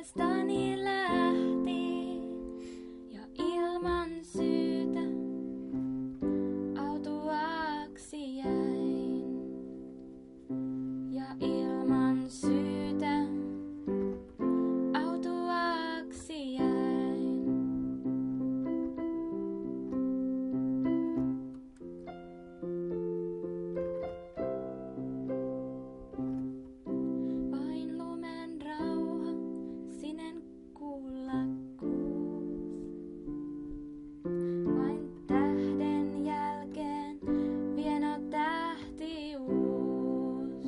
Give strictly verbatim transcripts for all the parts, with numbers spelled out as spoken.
Ovestani lähti ja ilman syytä autuaaksi jäin. Ja ilman syytä autuaaksi jäin. Vain lumen rauha, sinen kullakkuus. Vain tähden jälkeen vieno tähtiuus.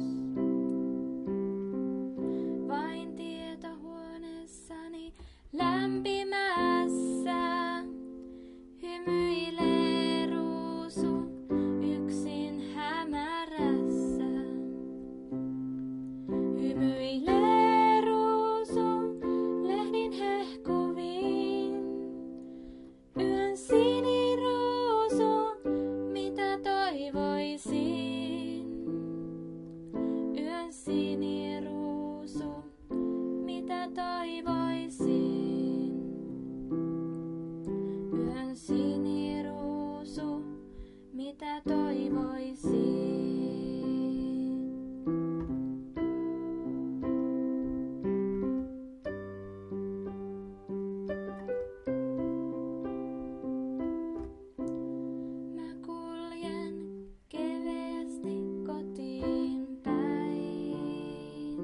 Vain tietohuoneessani lämpimässä hymyilee ruusu yksin hämärässä. Hymyilee ruusu lehdin hehkuviin. Yön siniruusu, mitä toivoisin. Yön siniruusu, mitä toivoisin. Yön siniruusu, mitä toivoisin. Mä kuljen keveästi kotiin päin,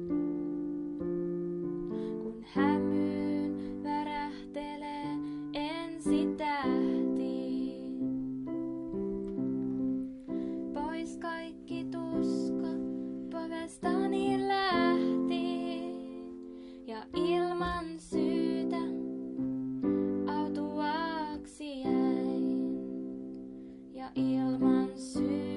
kun hämyyn värähtelee ensitähti. Pois kaikki tuska, povestani lähti ja ilman syytä autuaaksi jäin. Ja ilman syytä